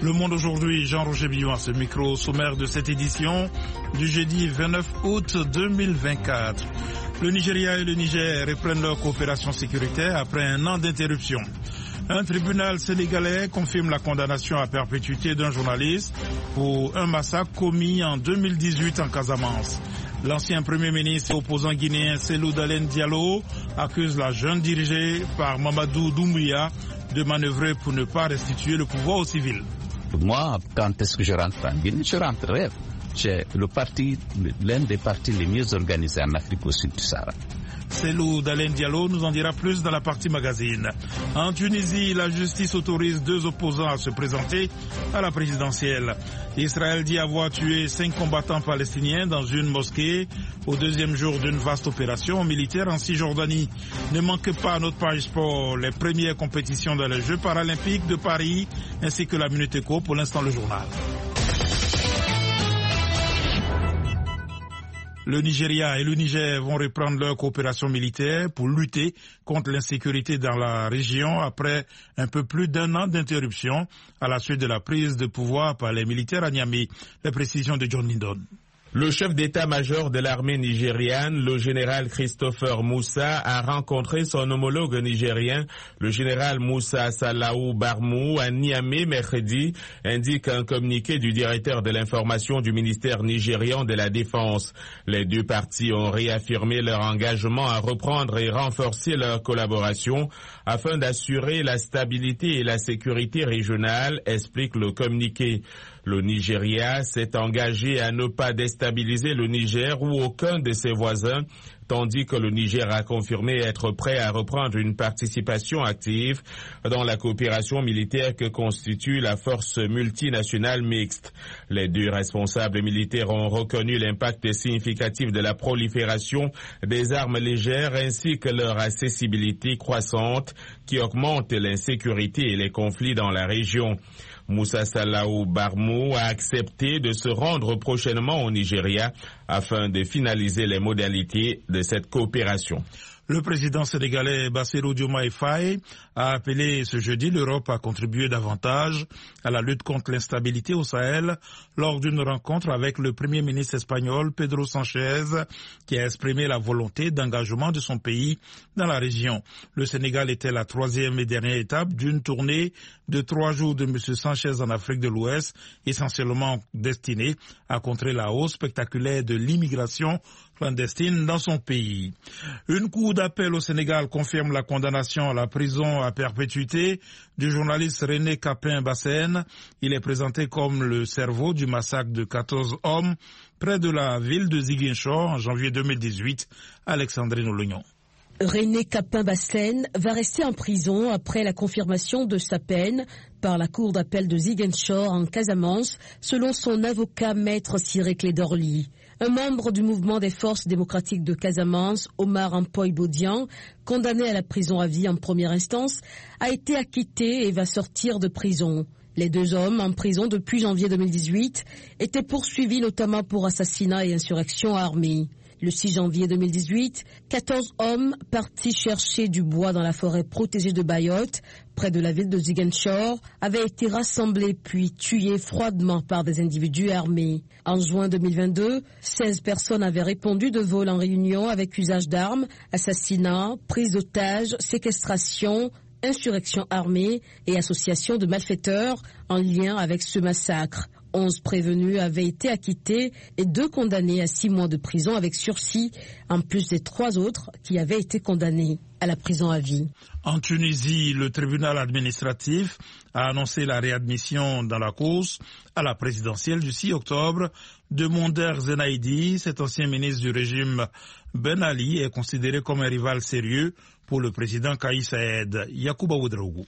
Le Monde aujourd'hui, Jean-Roger Billon à ce micro, sommaire de cette édition du jeudi 29 août 2024. Le Nigeria et le Niger reprennent leur coopération sécuritaire après un an d'interruption. Un tribunal sénégalais confirme la condamnation à perpétuité d'un journaliste pour un massacre commis en 2018 en Casamance. L'ancien premier ministre et opposant guinéen Cellou Dalein Diallo accuse la jeune dirigée par Mamadou Doumbouya de manœuvrer pour ne pas restituer le pouvoir aux civils. Moi, quand est-ce que je rentre en Guinée? Je rentrerai. C'est l'un des partis les mieux organisés en Afrique au sud du Sahara. Cellou Dalein Diallo nous en dira plus dans la partie magazine. En Tunisie, la justice autorise 2 opposants à se présenter à la présidentielle. Israël dit avoir tué 5 combattants palestiniens dans une mosquée au 2e jour d'une vaste opération militaire en Cisjordanie. Ne manquez pas à notre page sport les premières compétitions dans les Jeux paralympiques de Paris ainsi que la Minute Éco. Pour l'instant, le journal. Le Nigeria et le Niger vont reprendre leur coopération militaire pour lutter contre l'insécurité dans la région après un peu plus d'1 an d'interruption à la suite de la prise de pouvoir par les militaires à Niamey. Les précisions de John Lindon. Le chef d'état-major de l'armée nigériane, le général Christopher Moussa, a rencontré son homologue nigérien, le général Moussa Salaou Barmou, à Niamey mercredi, indique un communiqué du directeur de l'information du ministère nigérian de la Défense. Les 2 parties ont réaffirmé leur engagement à reprendre et renforcer leur collaboration afin d'assurer la stabilité et la sécurité régionale, explique le communiqué. Le Nigeria s'est engagé à ne pas déstabiliser le Niger ou aucun de ses voisins, tandis que le Niger a confirmé être prêt à reprendre une participation active dans la coopération militaire que constitue la force multinationale mixte. Les 2 responsables militaires ont reconnu l'impact significatif de la prolifération des armes légères ainsi que leur accessibilité croissante qui augmente l'insécurité et les conflits dans la région. Moussa Salaou Barmou a accepté de se rendre prochainement au Nigeria afin de finaliser les modalités de cette coopération. Le président sénégalais Bassirou Diomaye Faye a appelé ce jeudi l'Europe à contribuer davantage à la lutte contre l'instabilité au Sahel lors d'une rencontre avec le premier ministre espagnol Pedro Sanchez qui a exprimé la volonté d'engagement de son pays dans la région. Le Sénégal était la 3e et dernière étape d'une tournée de 3 jours de M. Sanchez en Afrique de l'Ouest, essentiellement destinée à contrer la hausse spectaculaire de l'immigration clandestine dans son pays. Une cour d'appel au Sénégal confirme la condamnation à la prison à perpétuité du journaliste René Capain-Bassène. Il est présenté comme le cerveau du massacre de 14 hommes près de la ville de Ziguinchor en janvier 2018. Alexandrine Olognon. René Capain-Bassène va rester en prison après la confirmation de sa peine par la cour d'appel de Ziguinchor en Casamance, selon son avocat maître Ciré Clédorli. Un membre du mouvement des forces démocratiques de Casamance, Omar Ampoy Bodian, condamné à la prison à vie en première instance, a été acquitté et va sortir de prison. Les 2 hommes en prison depuis janvier 2018 étaient poursuivis notamment pour assassinat et insurrection armée. Le 6 janvier 2018, 14 hommes partis chercher du bois dans la forêt protégée de Bayotte, près de la ville de Ziguinchor, avaient été rassemblés puis tués froidement par des individus armés. En juin 2022, 16 personnes avaient répondu de vol en réunion avec usage d'armes, assassinat, prise d'otages, séquestration, insurrection armée et association de malfaiteurs en lien avec ce massacre. 11 prévenus avaient été acquittés et 2 condamnés à 6 mois de prison avec sursis, en plus des 3 autres qui avaient été condamnés à la prison à vie. En Tunisie, le tribunal administratif a annoncé la réadmission dans la course à la présidentielle du 6 octobre de Monder Zenaidi. Cet ancien ministre du régime Ben Ali est considéré comme un rival sérieux pour le président Kais Saied. Yacouba Ouedraougou.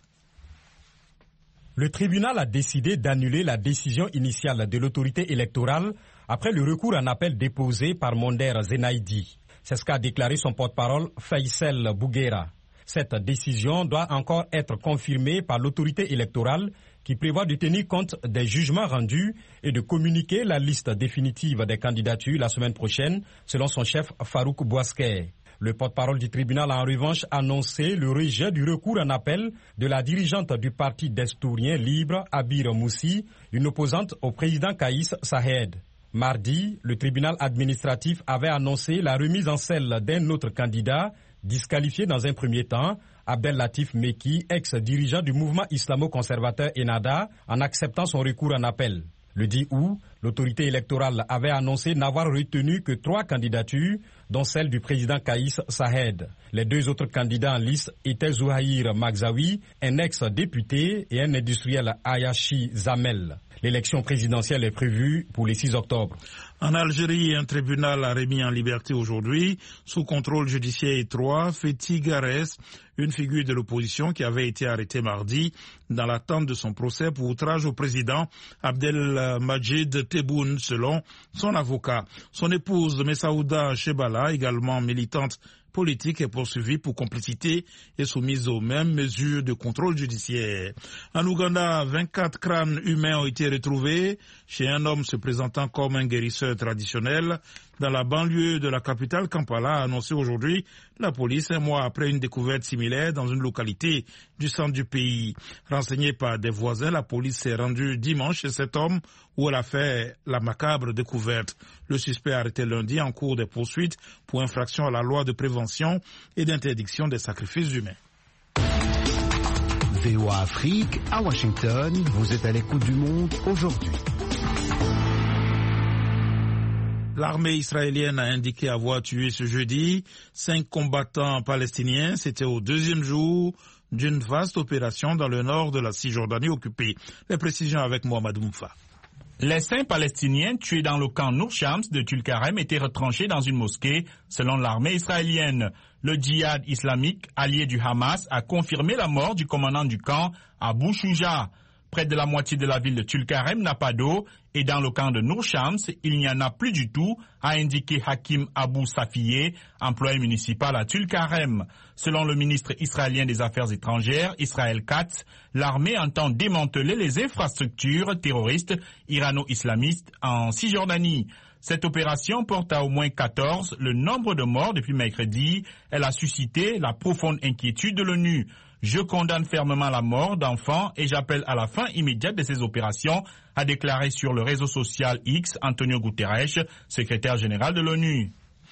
Le tribunal a décidé d'annuler la décision initiale de l'autorité électorale après le recours en appel déposé par Monder Zenaidi. C'est ce qu'a déclaré son porte-parole Faisal Bouguera. Cette décision doit encore être confirmée par l'autorité électorale qui prévoit de tenir compte des jugements rendus et de communiquer la liste définitive des candidatures la semaine prochaine, selon son chef Farouk Bouasker. Le porte-parole du tribunal a en revanche annoncé le rejet du recours en appel de la dirigeante du parti destourien libre, Abir Moussi, une opposante au président Kaïs Saïed. Mardi, le tribunal administratif avait annoncé la remise en selle d'un autre candidat, disqualifié dans un premier temps, Abdel Latif Meki, ex-dirigeant du mouvement islamo-conservateur Ennahda, en acceptant son recours en appel. Le 10 août, l'autorité électorale avait annoncé n'avoir retenu que 3 candidatures, dont celle du président Kaïs Saïed. Les 2 autres candidats en lice étaient Zouhaïr Magzaoui, un ex-député, et un industriel Ayashi Zamel. L'élection présidentielle est prévue pour le 6 octobre. En Algérie, un tribunal a remis en liberté aujourd'hui, sous contrôle judiciaire étroit, Fethi Garès, une figure de l'opposition qui avait été arrêtée mardi dans l'attente de son procès pour outrage au président Abdelmajid Tebboune, selon son avocat. Son épouse Messaouda Chebala, également militante politique, est poursuivie pour complicité et soumise aux mêmes mesures de contrôle judiciaire. En Ouganda, 24 crânes humains ont été retrouvés chez un homme se présentant comme un guérisseur traditionnel dans la banlieue de la capitale Kampala, a annoncé aujourd'hui la police, un mois après une découverte similaire dans une localité du centre du pays. Renseignée par des voisins, la police s'est rendue dimanche chez cet homme où elle a fait la macabre découverte. Le suspect arrêté lundi en cours des poursuites pour infraction à la loi de prévention et d'interdiction des sacrifices humains. VOA Afrique, à Washington, vous êtes à l'écoute du monde aujourd'hui. L'armée israélienne a indiqué avoir tué ce jeudi 5 combattants palestiniens. C'était au 2e jour d'une vaste opération dans le nord de la Cisjordanie occupée. Les précisions avec Mohamed Moumfa. Les 5 Palestiniens tués dans le camp Nour Shams de Tulkarem étaient retranchés dans une mosquée, selon l'armée israélienne. Le djihad islamique, allié du Hamas, a confirmé la mort du commandant du camp, Abu Shouja. Près de la moitié de la ville de Tulkarem n'a pas d'eau et dans le camp de Nour Shams, il n'y en a plus du tout, a indiqué Hakim Abou Safiye, employé municipal à Tulkarem. Selon le ministre israélien des Affaires étrangères, Israël Katz, l'armée entend démanteler les infrastructures terroristes irano-islamistes en Cisjordanie. Cette opération porte à au moins 14 le nombre de morts depuis mercredi. Elle a suscité la profonde inquiétude de l'ONU. Je condamne fermement la mort d'enfants et j'appelle à la fin immédiate de ces opérations, a déclaré sur le réseau social X Antonio Guterres, secrétaire général de l'ONU.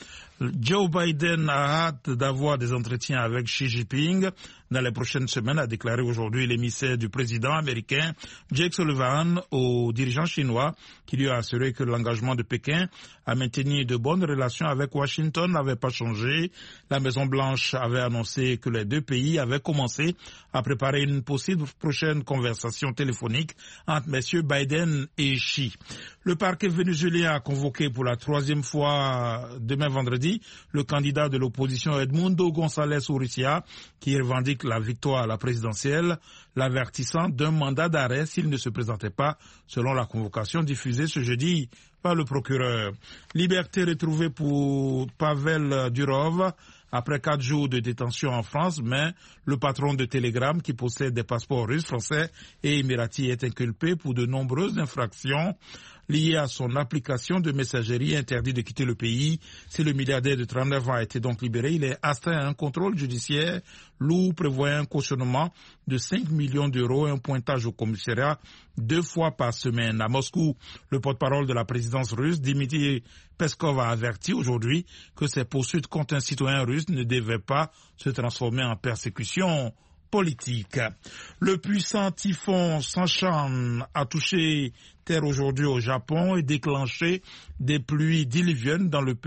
Joe Biden a hâte d'avoir des entretiens avec Xi Jinping dans les prochaines semaines, a déclaré aujourd'hui l'émissaire du président américain Jake Sullivan aux dirigeants chinois, qui lui a assuré que l'engagement de Pékin à maintenir de bonnes relations avec Washington n'avait pas changé. La Maison-Blanche avait annoncé que les 2 pays avaient commencé à préparer une possible prochaine conversation téléphonique entre messieurs Biden et Xi. Le parquet vénézuélien a convoqué pour la 3e fois demain vendredi le candidat de l'opposition Edmundo González Urrutia, qui revendique la victoire à la présidentielle, l'avertissant d'un mandat d'arrêt s'il ne se présentait pas, selon la convocation diffusée ce jeudi par le procureur. Liberté retrouvée pour Pavel Durov après 4 jours de détention en France, mais le patron de Telegram, qui possède des passeports russes, français et émiratis, est inculpé pour de nombreuses infractions liées à son application de messagerie interdite de quitter le pays. Si le milliardaire de 39 ans a été donc libéré, il est astreint à un contrôle judiciaire lourd prévoyant un cautionnement de 5 millions d'euros et un pointage au commissariat 2 fois par semaine. À Moscou, le porte-parole de la présidence russe, Dmitry Peskov, a averti aujourd'hui que ces poursuites contre un citoyen russe ne devaient pas se transformer en persécution politique. Le puissant typhon Sanchan a touché terre aujourd'hui au Japon et déclenché des pluies diluviennes dans le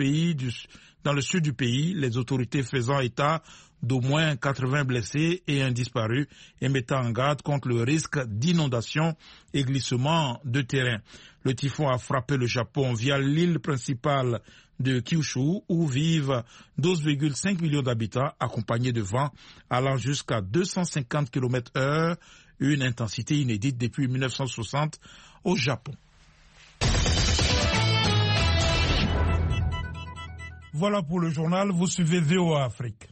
sud du pays, les autorités faisant état d'au moins 80 blessés et un disparu et mettant en garde contre le risque d'inondation et glissement de terrain. Le typhon a frappé le Japon via l'île principale de Kyushu, où vivent 12,5 millions d'habitants, accompagnés de vents allant jusqu'à 250 km/h, une intensité inédite depuis 1960 au Japon. Voilà pour le journal, vous suivez VOA Afrique.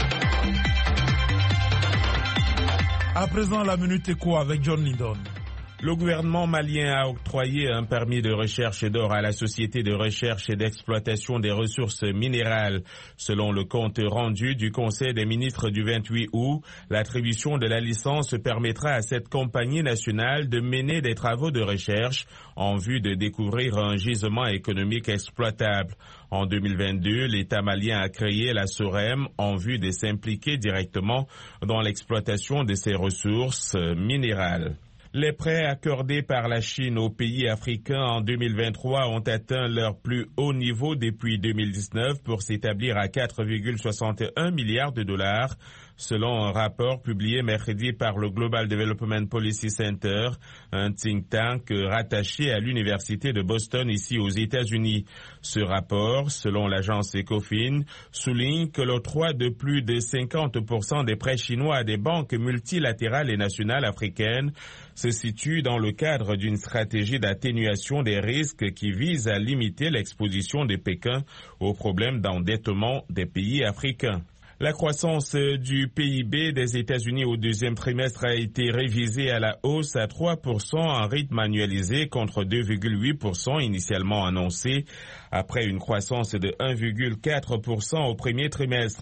À présent, la Minute Éco avec John Lindon. Le gouvernement malien a octroyé un permis de recherche d'or à la Société de recherche et d'exploitation des ressources minérales. Selon le compte rendu du Conseil des ministres du 28 août, l'attribution de la licence permettra à cette compagnie nationale de mener des travaux de recherche en vue de découvrir un gisement économique exploitable. En 2022, l'État malien a créé la SOREM en vue de s'impliquer directement dans l'exploitation de ces ressources minérales. Les prêts accordés par la Chine aux pays africains en 2023 ont atteint leur plus haut niveau depuis 2019 pour s'établir à 4,61 milliards de dollars, selon un rapport publié mercredi par le Global Development Policy Center, un think tank rattaché à l'Université de Boston ici aux États-Unis. Ce rapport, selon l'agence Ecofin, souligne que l'octroi de plus de 50% des prêts chinois à des banques multilatérales et nationales africaines se situe dans le cadre d'une stratégie d'atténuation des risques qui vise à limiter l'exposition de Pékin aux problèmes d'endettement des pays africains. La croissance du PIB des États-Unis au deuxième trimestre a été révisée à la hausse à 3% en rythme annualisé contre 2,8% initialement annoncé, après une croissance de 1,4% au premier trimestre.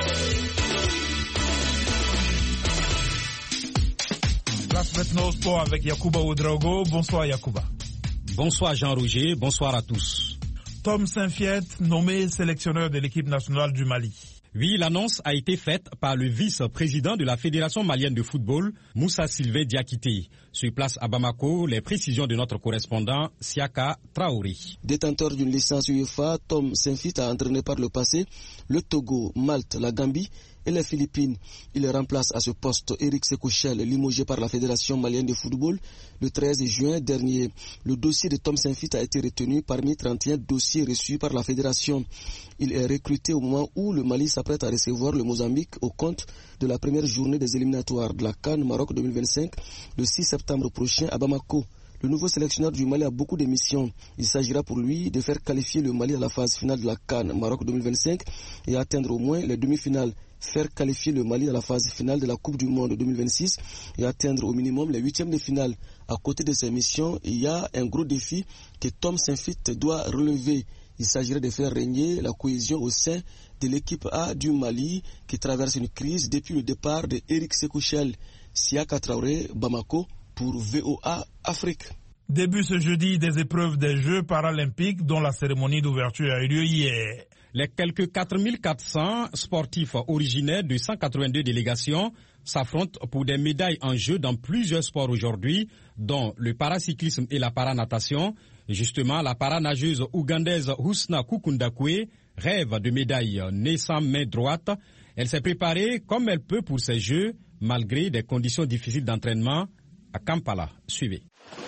Place maintenant au sport avec Yacouba Ouedraogo. Bonsoir Yacouba. Bonsoir Jean-Roger, bonsoir à tous. Tom Saint-Fiet, nommé sélectionneur de l'équipe nationale du Mali. Oui, l'annonce a été faite par le vice-président de la Fédération malienne de football, Moussa Sylvain Diakité. Sur place à Bamako, les précisions de notre correspondant Siaka Traoré. Détenteur d'une licence UEFA, Tom Saint-Fiet a entraîné par le passé le Togo, Malte, la Gambie et les Philippines. Il remplace à ce poste Éric Sékouchel, limogé par la Fédération malienne de football le 13 juin dernier. Le dossier de Tom Saint-Fiet a été retenu parmi 31 dossiers reçus par la Fédération. Il est recruté au moment où le Mali s'apprête à recevoir le Mozambique au compte de la première journée des éliminatoires de la CAN Maroc 2025 le 6 septembre prochain à Bamako. Le nouveau sélectionneur du Mali a beaucoup de missions. Il s'agira pour lui de faire qualifier le Mali à la phase finale de la CAN Maroc 2025 et atteindre au moins les demi-finales. Faire qualifier le Mali à la phase finale de la Coupe du Monde 2026 et atteindre au minimum les huitièmes de finale. À côté de ces missions, il y a un gros défi que Tom Saint-Fiet doit relever. Il s'agirait de faire régner la cohésion au sein de l'équipe A du Mali qui traverse une crise depuis le départ de Éric Sékouchel. Siaka Traoré, Bamako, pour VOA Afrique. Début ce jeudi des épreuves des Jeux paralympiques dont la cérémonie d'ouverture a eu lieu hier. Les quelques 4400 sportifs originaires de 182 délégations s'affrontent pour des médailles en jeu dans plusieurs sports aujourd'hui, dont le paracyclisme et la paranatation. Justement, la paranageuse ougandaise Husna Kukundakwe rêve de médailles née sans main droite. Elle s'est préparée comme elle peut pour ces Jeux, malgré des conditions difficiles d'entraînement à Kampala. Suivez.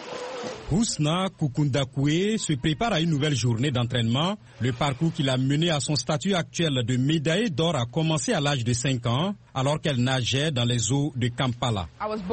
Husna Kukundakwe se prépare à une nouvelle journée d'entraînement. Le parcours qui l'a mené à son statut actuel de médaillée d'or a commencé à l'âge de 5 ans, alors qu'elle nageait dans les eaux de Kampala.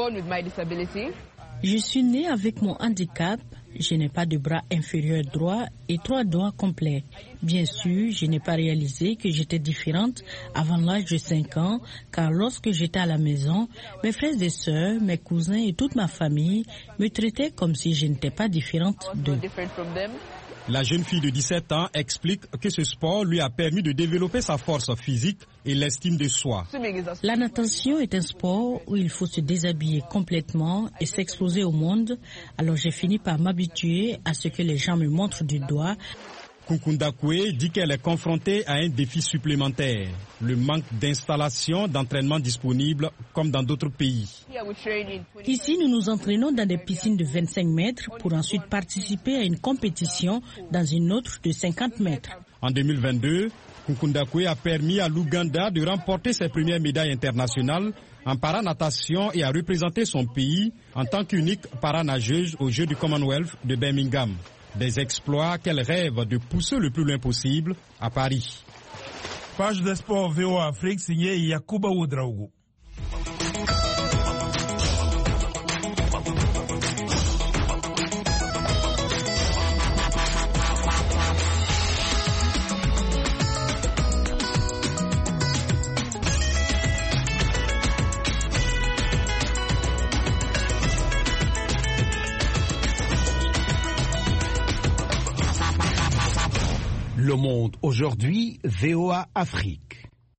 Je suis née avec mon handicap. Je n'ai pas de bras inférieur droit et 3 doigts complets. Bien sûr, je n'ai pas réalisé que j'étais différente avant l'âge de 5 ans, car lorsque j'étais à la maison, mes frères et sœurs, mes cousins et toute ma famille me traitaient comme si je n'étais pas différente d'eux. La jeune fille de 17 ans explique que ce sport lui a permis de développer sa force physique et l'estime de soi. La natation est un sport où il faut se déshabiller complètement et s'exposer au monde. Alors j'ai fini par m'habituer à ce que les gens me montrent du doigt. Kukundakwe dit qu'elle est confrontée à un défi supplémentaire, le manque d'installations d'entraînement disponibles comme dans d'autres pays. Ici, nous nous entraînons dans des piscines de 25 mètres pour ensuite participer à une compétition dans une autre de 50 mètres. En 2022, Kukundakwe a permis à l'Ouganda de remporter ses premières médailles internationales en paranatation et a représenté son pays en tant qu'unique paranageuse aux Jeux du Commonwealth de Birmingham. Des exploits qu'elle rêve de pousser le plus loin possible à Paris. Page des sports VOA Afrique signée Yacouba Ouedraogo. Le Monde aujourd'hui, VOA Afrique.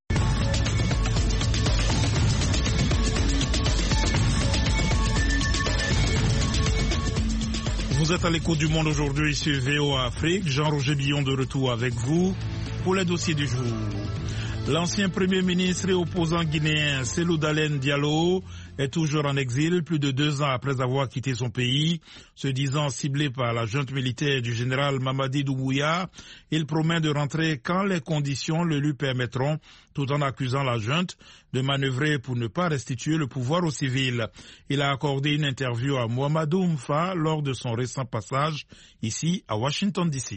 Vous êtes à l'écoute du Monde aujourd'hui sur VOA Afrique. Jean-Roger Billon de retour avec vous pour les dossiers du jour. L'ancien Premier ministre et opposant guinéen Cellou Dalein Diallo est toujours en exil, plus de 2 ans après avoir quitté son pays. Se disant ciblé par la junte militaire du général Mamadi Doumbouya, il promet de rentrer quand les conditions le lui permettront, tout en accusant la junte de manœuvrer pour ne pas restituer le pouvoir aux civils. Il a accordé une interview à Mohamedou Mfa lors de son récent passage ici à Washington DC.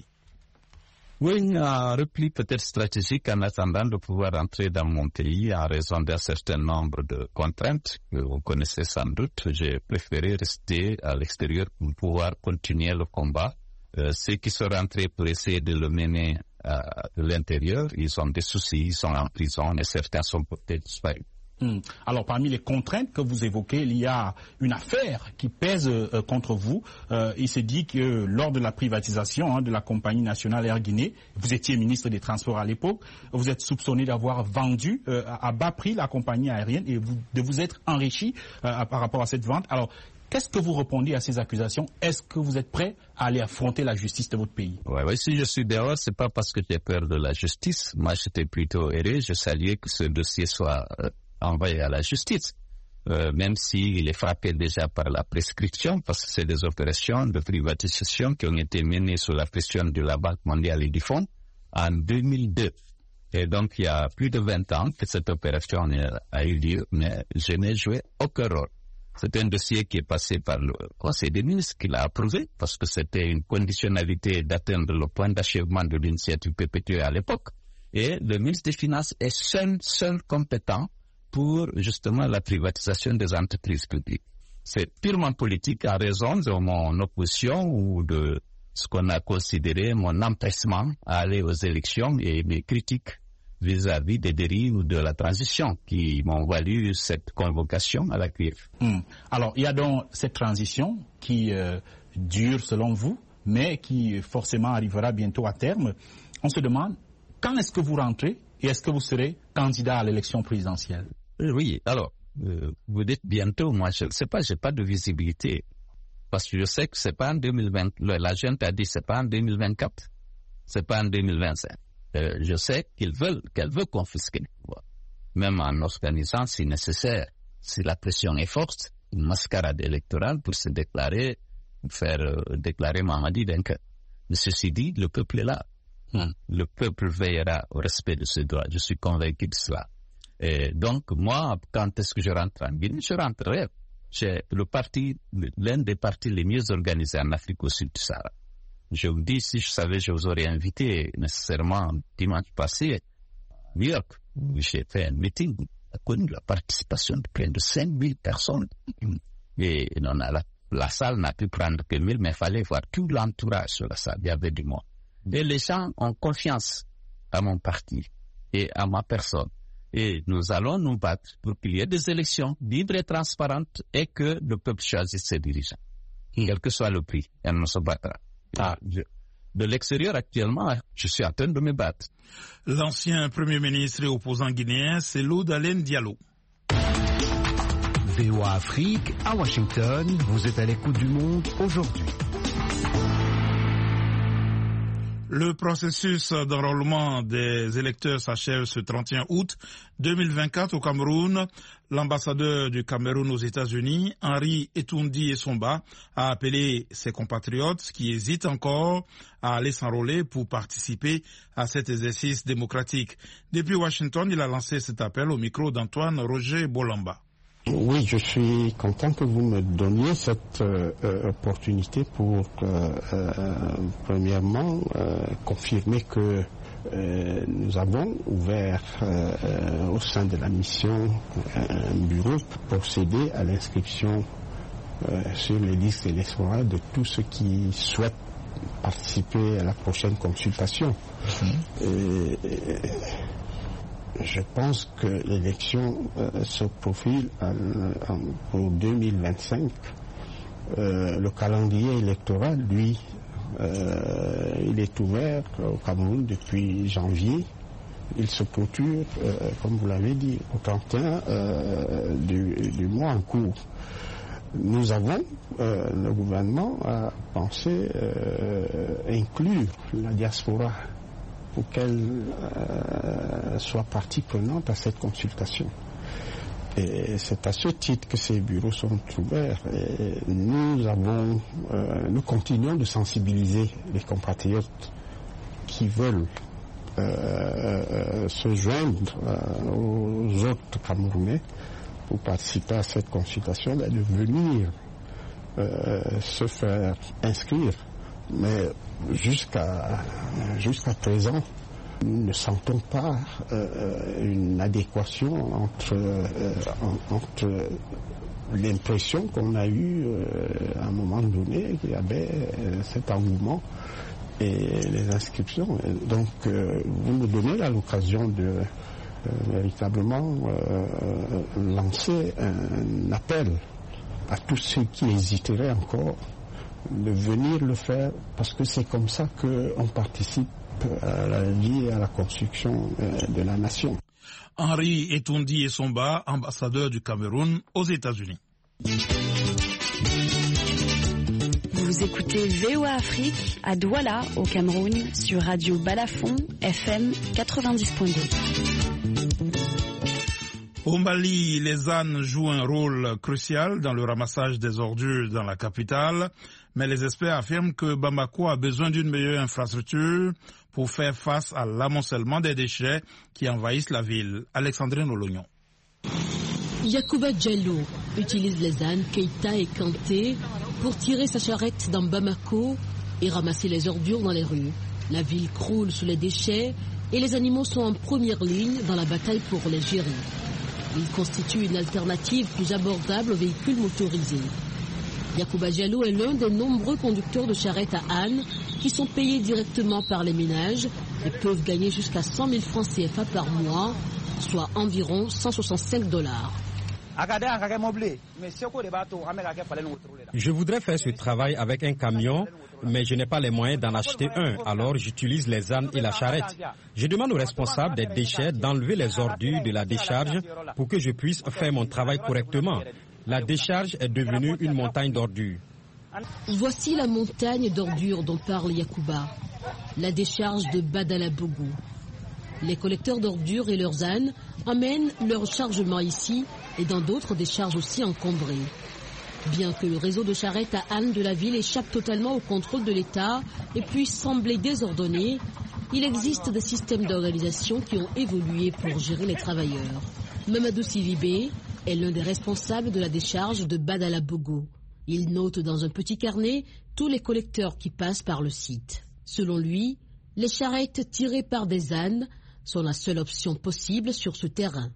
Oui, un repli peut-être stratégique en attendant de pouvoir entrer dans mon pays en raison d'un certain nombre de contraintes que vous connaissez sans doute. J'ai préféré rester à l'extérieur pour pouvoir continuer le combat. Ceux qui sont rentrés pour essayer de le mener de l'intérieur, ils ont des soucis, ils sont en prison et certains sont peut-être disparus. Alors, parmi les contraintes que vous évoquez, il y a une affaire qui pèse contre vous. Il s'est dit que lors de la privatisation de la compagnie nationale Air Guinée, vous étiez ministre des Transports à l'époque, vous êtes soupçonné d'avoir vendu à bas prix la compagnie aérienne et de vous être enrichi par rapport à cette vente. Alors, qu'est-ce que vous répondez à ces accusations? Est-ce que vous êtes prêt à aller affronter la justice de votre pays? Oui, si je suis dehors, c'est pas parce que j'ai peur de la justice. Moi, j'étais plutôt heureux. Je saluais que ce dossier soit envoyé à la justice, même s'il est frappé déjà par la prescription, parce que c'est des opérations de privatisation qui ont été menées sous la pression de la Banque mondiale et du Fonds en 2002. Et donc, il y a plus de 20 ans que cette opération a eu lieu, mais je n'ai joué aucun rôle. C'est un dossier qui est passé par le Conseil des ministres qui l'a approuvé, parce que c'était une conditionnalité d'atteindre le point d'achèvement de l'initiative perpétuée à l'époque. Et le ministre des Finances est seul compétent pour justement la privatisation des entreprises publiques. C'est purement politique en raison de mon opposition ou de ce qu'on a considéré mon empressement à aller aux élections et mes critiques vis-à-vis des dérives de la transition qui m'ont valu cette convocation à la CUF. Alors, il y a donc cette transition qui dure selon vous, mais qui forcément arrivera bientôt à terme. On se demande, quand est-ce que vous rentrez et est-ce que vous serez candidat à l'élection présidentielle? Oui, alors, vous dites bientôt, moi je ne sais pas, j'ai pas de visibilité. Parce que je sais que c'est pas en 2020, la junte a dit c'est pas en 2024, c'est pas en 2025. Je sais qu'elle veut confisquer le pouvoir. Même en organisant, si nécessaire, si la pression est forte, une mascarade électorale pour se déclarer, faire déclarer Mamadi vainqueur. Mais ceci dit, le peuple est là. Le peuple veillera au respect de ses droits. Je suis convaincu de cela. Et donc, moi, quand est-ce que je rentre en Guinée? Je rentrerai. C'est l'un des partis les mieux organisés en Afrique au sud du Sahara. Je vous dis, si je savais, je vous aurais invité nécessairement dimanche passé à New York, où j'ai fait un meeting, a connu la participation de près de 5000 personnes. Et la salle n'a pu prendre que 1000, mais il fallait voir tout l'entourage sur la salle. Il y avait du monde. Et les gens ont confiance à mon parti et à ma personne. Et nous allons nous battre pour qu'il y ait des élections libres et transparentes et que le peuple choisisse ses dirigeants. Quel que soit le prix, elle ne se battra. De l'extérieur, actuellement, je suis en train de me battre. L'ancien Premier ministre et opposant guinéen, Cellou Dalein Diallo. VOA Afrique, à Washington, vous êtes à l'écoute du Monde aujourd'hui. Le processus d'enrôlement des électeurs s'achève ce 31 août 2024 au Cameroun. L'ambassadeur du Cameroun aux États-Unis, Henri Etoundi Essomba, a appelé ses compatriotes qui hésitent encore à aller s'enrôler pour participer à cet exercice démocratique. Depuis Washington, il a lancé cet appel au micro d'Antoine Roger Bolamba. Oui, je suis content que vous me donniez cette opportunité pour, premièrement, confirmer que nous avons ouvert au sein de la mission un bureau pour procéder à l'inscription sur les listes électorales de tous ceux qui souhaitent participer à la prochaine consultation. Je pense que l'élection se profile pour 2025. Le calendrier électoral, lui, il est ouvert au Cameroun depuis janvier. Il se clôture, comme vous l'avez dit, au 31 du mois en cours. Nous avons, le gouvernement a pensé inclure la diaspora pour qu'elle soit partie prenante à cette consultation. Et c'est à ce titre que ces bureaux sont ouverts. Et nous continuons de sensibiliser les compatriotes qui veulent se joindre aux autres Camerounais pour participer à cette consultation, de venir se faire inscrire. Mais jusqu'à présent, nous ne sentons pas une adéquation entre l'impression qu'on a eue à un moment donné qu'il y avait cet engouement et les inscriptions. Donc, vous nous donnez l'occasion de véritablement lancer un appel à tous ceux qui hésiteraient encore de venir le faire, parce que c'est comme ça qu'on participe à la vie et à la construction de la nation. Henri Etundi Essomba, ambassadeur du Cameroun aux États-Unis. Vous écoutez VOA Afrique à Douala, au Cameroun, sur Radio Balafon, FM 90.2. Au Mali, les ânes jouent un rôle crucial dans le ramassage des ordures dans la capitale, mais les experts affirment que Bamako a besoin d'une meilleure infrastructure pour faire face à l'amoncellement des déchets qui envahissent la ville. Alexandrine Olognon. Yacouba Diallo utilise les ânes Keita et Kanté pour tirer sa charrette dans Bamako et ramasser les ordures dans les rues. La ville croule sous les déchets et les animaux sont en première ligne dans la bataille pour les gérer. Ils constituent une alternative plus abordable aux véhicules motorisés. Yacouba Diallo est l'un des nombreux conducteurs de charrettes à ânes qui sont payés directement par les ménages et peuvent gagner jusqu'à 100 000 francs CFA par mois, soit environ $165. Je voudrais faire ce travail avec un camion, mais je n'ai pas les moyens d'en acheter un, alors j'utilise les ânes et la charrette. Je demande aux responsables des déchets d'enlever les ordures de la décharge pour que je puisse faire mon travail correctement. La décharge est devenue une montagne d'ordures. Voici la montagne d'ordures dont parle Yacouba, la décharge de Badalabougou. Les collecteurs d'ordures et leurs ânes amènent leur chargement ici et dans d'autres décharges aussi encombrées. Bien que le réseau de charrettes à ânes de la ville échappe totalement au contrôle de l'État et puisse sembler désordonné, il existe des systèmes d'organisation qui ont évolué pour gérer les travailleurs. Mamadou Sivibé est l'un des responsables de la décharge de Badalabougou. Il note dans un petit carnet tous les collecteurs qui passent par le site. Selon lui, les charrettes tirées par des ânes sont la seule option possible sur ce terrain.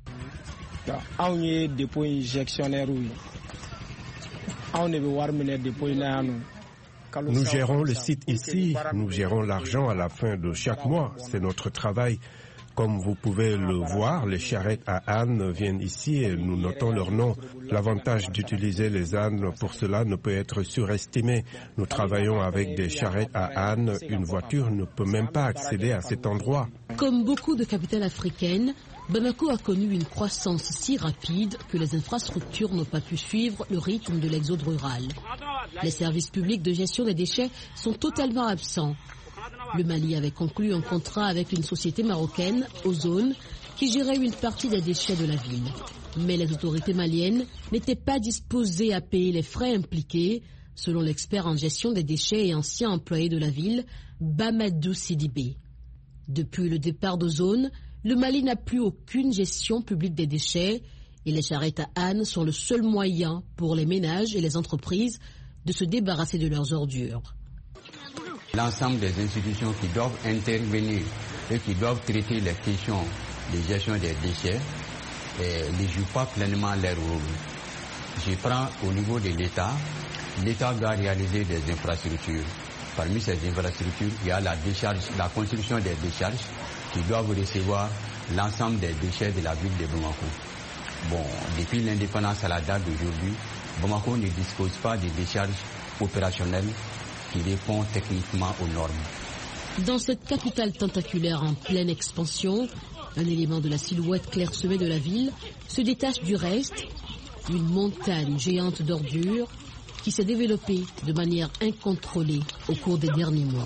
Nous gérons le site ici, nous gérons l'argent à la fin de chaque mois, c'est notre travail. Comme vous pouvez le voir, les charrettes à ânes viennent ici et nous notons leur nom. L'avantage d'utiliser les ânes pour cela ne peut être surestimé. Nous travaillons avec des charrettes à ânes. Une voiture ne peut même pas accéder à cet endroit. Comme beaucoup de capitales africaines, Bamako a connu une croissance si rapide que les infrastructures n'ont pas pu suivre le rythme de l'exode rural. Les services publics de gestion des déchets sont totalement absents. Le Mali avait conclu un contrat avec une société marocaine, Ozone, qui gérait une partie des déchets de la ville. Mais les autorités maliennes n'étaient pas disposées à payer les frais impliqués, selon l'expert en gestion des déchets et ancien employé de la ville, Bamadou Sidibé. Depuis le départ d'Ozone, le Mali n'a plus aucune gestion publique des déchets et les charrettes à ânes sont le seul moyen pour les ménages et les entreprises de se débarrasser de leurs ordures. L'ensemble des institutions qui doivent intervenir et qui doivent traiter les questions de gestion des déchets ne jouent pas pleinement leur rôle. Je prends au niveau de l'État. L'État doit réaliser des infrastructures. Parmi ces infrastructures, il y a la construction des décharges qui doivent recevoir l'ensemble des déchets de la ville de Bamako. Bon, depuis l'indépendance à la date d'aujourd'hui, Bamako ne dispose pas de décharges opérationnelles qui répond techniquement aux normes. Dans cette capitale tentaculaire en pleine expansion, un élément de la silhouette clairsemée de la ville se détache du reste, une montagne géante d'ordures qui s'est développée de manière incontrôlée au cours des derniers mois.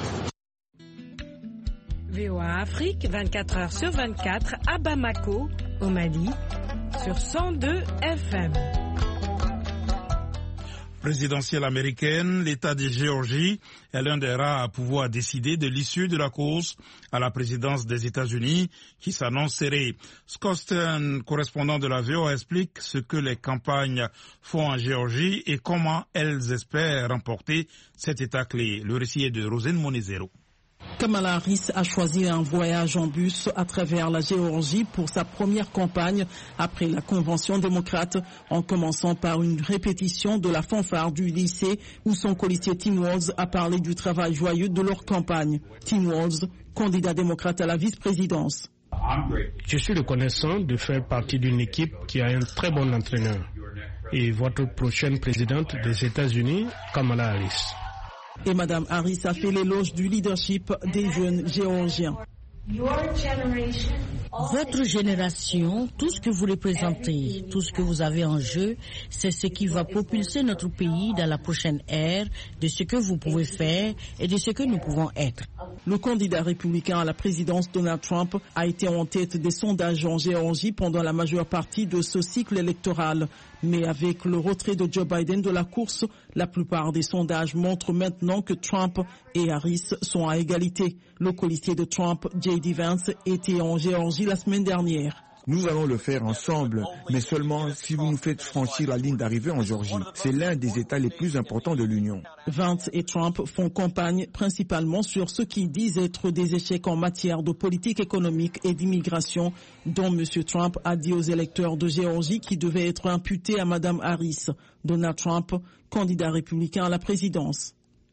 VOA Afrique, 24 heures sur 24, à Bamako, au Mali, sur 102 FM. Présidentielle américaine, l'État de Géorgie est l'un des rares à pouvoir décider de l'issue de la course à la présidence des États-Unis qui s'annonce serrée. Scott Stern, correspondant de la VOA, explique ce que les campagnes font en Géorgie et comment elles espèrent remporter cet État clé. Le récit est de Rosine Monezero. Kamala Harris a choisi un voyage en bus à travers la Géorgie pour sa première campagne après la convention démocrate, en commençant par une répétition de la fanfare du lycée où son colistier Tim Walz a parlé du travail joyeux de leur campagne. Tim Walz, candidat démocrate à la vice-présidence. Je suis reconnaissant de faire partie d'une équipe qui a un très bon entraîneur. Et votre prochaine présidente des États-Unis, Kamala Harris. Et Mme Harris a fait l'éloge du leadership des jeunes géorgiens. Votre génération, tout ce que vous représentez, tout ce que vous avez en jeu, c'est ce qui va propulser notre pays dans la prochaine ère de ce que vous pouvez faire et de ce que nous pouvons être. Le candidat républicain à la présidence Donald Trump a été en tête des sondages en Géorgie pendant la majeure partie de ce cycle électoral. Mais avec le retrait de Joe Biden de la course, la plupart des sondages montrent maintenant que Trump et Harris sont à égalité. Le colistier de Trump, J.D. Vance, était en Géorgie la semaine dernière. Nous allons le faire ensemble, mais seulement si vous nous faites franchir la ligne d'arrivée en Géorgie. C'est l'un des États les plus importants de l'Union. Vance et Trump font campagne principalement sur ce qu'ils disent être des échecs en matière de politique économique et d'immigration, dont M. Trump a dit aux électeurs de Géorgie qu'ils devaient être imputés à Mme Harris. Donald Trump, candidat républicain à la présidence.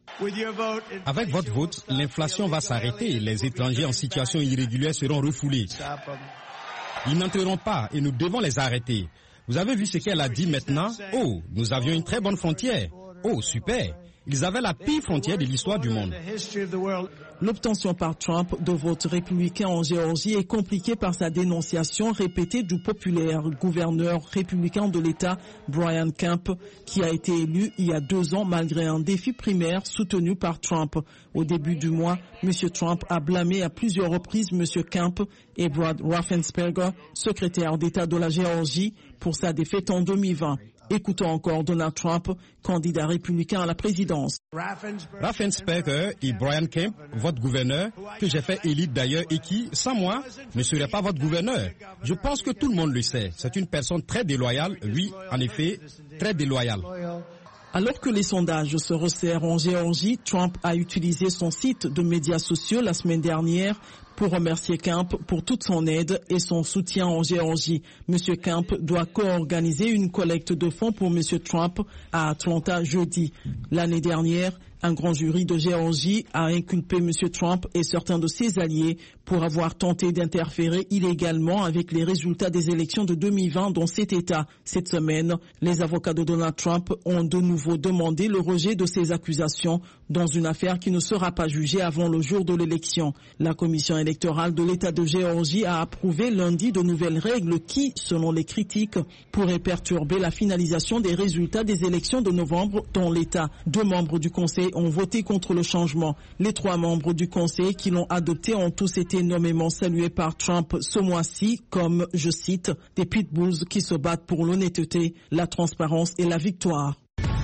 Avec votre vote, l'inflation va s'arrêter. Les étrangers en situation irrégulière seront refoulés. Ils n'entreront pas et nous devons les arrêter. Vous avez vu ce qu'elle a dit maintenant? Oh, nous avions une très bonne frontière. Oh, super. Ils avaient la pire frontière de l'histoire du monde. L'obtention par Trump de votes républicains en Géorgie est compliquée par sa dénonciation répétée du populaire gouverneur républicain de l'État, Brian Kemp, qui a été élu il y a 2 ans malgré un défi primaire soutenu par Trump. Au début du mois, M. Trump a blâmé à plusieurs reprises M. Kemp et Brad Raffensperger, secrétaire d'État de la Géorgie, pour sa défaite en 2020. Écoutons encore Donald Trump, candidat républicain à la présidence. Raffensperger et Brian Kemp, votre gouverneur, que j'ai fait élire d'ailleurs et qui, sans moi, ne serait pas votre gouverneur. Je pense que tout le monde le sait. C'est une personne très déloyale, oui, en effet, très déloyale. Alors que les sondages se resserrent en Géorgie, Trump a utilisé son site de médias sociaux la semaine dernière pour remercier Kemp pour toute son aide et son soutien en Géorgie. M. Kemp doit co-organiser une collecte de fonds pour M. Trump à Atlanta jeudi. L'année dernière, un grand jury de Géorgie a inculpé M. Trump et certains de ses alliés pour avoir tenté d'interférer illégalement avec les résultats des élections de 2020 dans cet État. Cette semaine, les avocats de Donald Trump ont de nouveau demandé le rejet de ces accusations dans une affaire qui ne sera pas jugée avant le jour de l'élection. La commission électorale de l'État de Géorgie a approuvé lundi de nouvelles règles qui, selon les critiques, pourraient perturber la finalisation des résultats des élections de novembre dans l'État. 2 membres du Conseil ont voté contre le changement. Les 3 membres du Conseil qui l'ont adopté ont tous été nommément salués par Trump ce mois-ci comme, je cite, des pitbulls qui se battent pour l'honnêteté, la transparence et la victoire.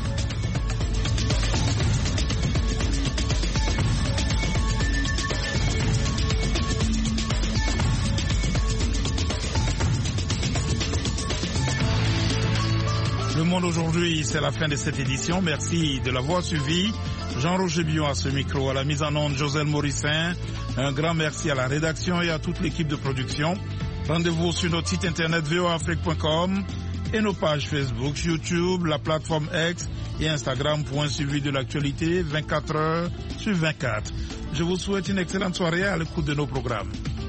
Le Monde aujourd'hui, c'est la fin de cette édition. Merci de l'avoir suivi. Jean-Roger Bion à ce micro, à la mise en onde, Joselle Morissin. Un grand merci à la rédaction et à toute l'équipe de production. Rendez-vous sur notre site internet voaafrique.com et nos pages Facebook, YouTube, la plateforme X et Instagram pour un suivi de l'actualité 24 heures sur 24. Je vous souhaite une excellente soirée à l'écoute de nos programmes.